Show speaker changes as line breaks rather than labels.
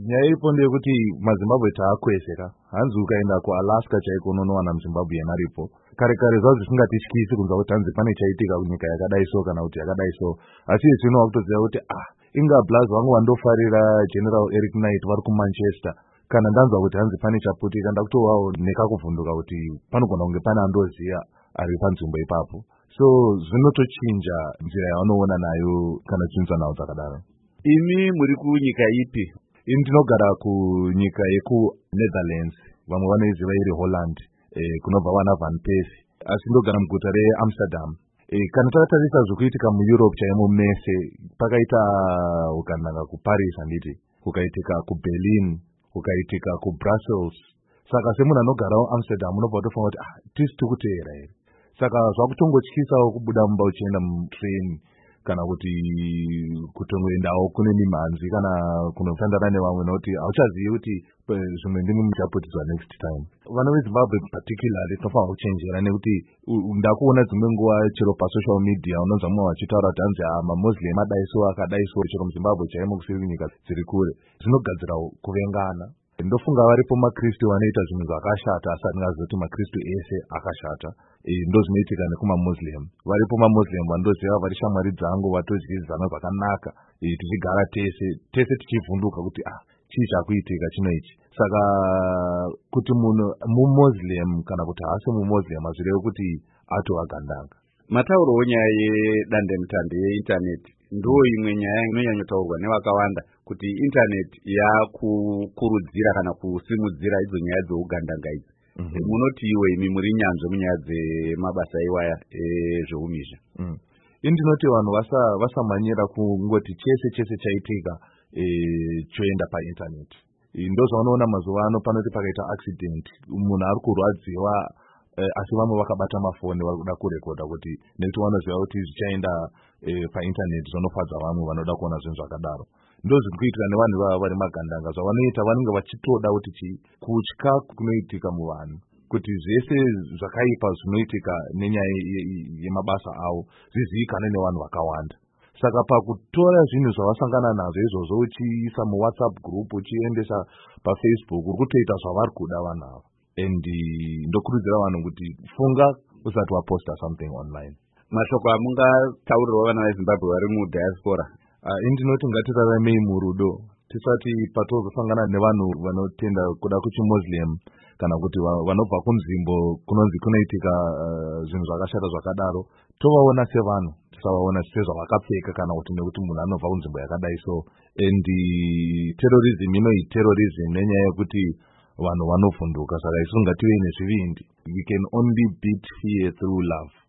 nyaya iripo ndeyekuti maZimbabwe taakwezeka. Hanzi ukaenda kuAlaska chaiko unowana muZimbabwe maripo. Kare zvazvo zvisingatityisi kunzwa kuti hanzi pane chaitika kunyika yakadai so kana kuti yakadai so. Asi zvino wakutoziva kuti inga Blaz wangu wandofarira General Eric Knight vari kuManchester. Kana ndanzwa kuti hanzi pane chaputika ndakutowawo nekakuvhunduka kuti panogona kunge pane andoziya ari panzvimbo ipapo. So zvinotochinja nzira yavanoona nayo kana chinzwa nawo dzakadaro.
Imi muri kunyika ipi?
Ini ndinogara kunyika yeku-Netherlands, vamwe vanoiziva iri Holland, kunobva vana Van Persie, asi ndogara muguta reAmsterdam. Kana takatarisa zvokuitika muEurope chaimo mese, pakaita ukananga kuParis handiti, kukaitika kuBerlin, kukaitika kuBrussels. Saka semunhu anogarawo Amsterdam unobva utofunga kuti tisi tikuteera here. Saka zvakutongotyisawo kubuda mumba uchienda mutreni kana kuti kutongoendawo kune mimhanzi kana kunotandana nevamwe nokuti hauchazivi kuti zvimwe ndimi muchaputidzwa next time. Vana veZimbabwe particularly tinofanira kuchenjera nekuti ndakuona dzimwe nguva chero pasocial media unonzwa mumwe vachitaura kuti hanzi maMuslim adaiso akadaiso chero muZimbabwe chaimo kusiri nyika dziri kure. Zvinogadzira kuvengana. Ndofunga varipo maKristu vanoita zvinhu zvakashata asi atingazoti maKristu ese akashata. Ndozvinoitika nekumaMuslim. Varipo maMuslim vandoziva vari shamwari dzangu vatodyidzana zvakanaka. Tichigara tese tichivhunduka kuti chii chakuitika chino ichi. Saka kuti munhu muMuslim kana kuti haasi muMuslim hazvirevi kuti atovagandanga.
Mataurowo nyaya yedandemutande yeintaneti ndo imwe nyaya inonyanyotaurwa nevakawanda kuti intaneti yakukurudzira kana kusimudzira idzo nyaya dzeugandanga idzi. Munoti iwe imi muri nyanzvi munyaya dzemabasa iwaya ezveumhizha.
Ndinoti vanhu vasamanyira kungoti chese chaitika choenda paintaneti. Ndozvaunoona mazuva ano panoti pakaita accident munhu ari kurwadziwa asi vamwe vakabata mafoni vari kuda kurekodha kuti nekuti vanoziva kuti zvichaenda paintaneti zvinofadza vamwe vanoda kuona zvinhu zvakadaro. Ndozviri kuitika nevanhu ivava vari magandanga. Zvavanoita vanenge vachitoda kuti kutya kunoitika muvanhu kuti zvese zvakaipa zvinoitika nenyaya yemabasa avo zvizivikane nevanhu vakawanda. Saka pakutora zvinhu zvavasangana nazvo izvozvo uchiisa muWhatsApp group uchiendesa paFacebook uri kutoita zvavari kuda vanhu ava. And ndokurudzira vanhu kuti funga usati waposta something online.
Mashoko amungataurira vana veZimbabwe vari mudiaspora.
Ndinoti ngatiraramei murudo tisati patozosangana nevanhu vanotenda kuda kuchiMuslim kana kuti vanobva kunzvimbo kunonzi kunoitika zvinhu zvakashata zvakadaro. Tovaona sevanhu tisavaona sezvavakapfeka kana kuti nekuti munhu anobva kunzvimbo yakadai so. And terrorism terrorism nenyaya yekuti vanhu vanovhunduka. Saka isu ngative nezvivindi. We can only beat fear through love.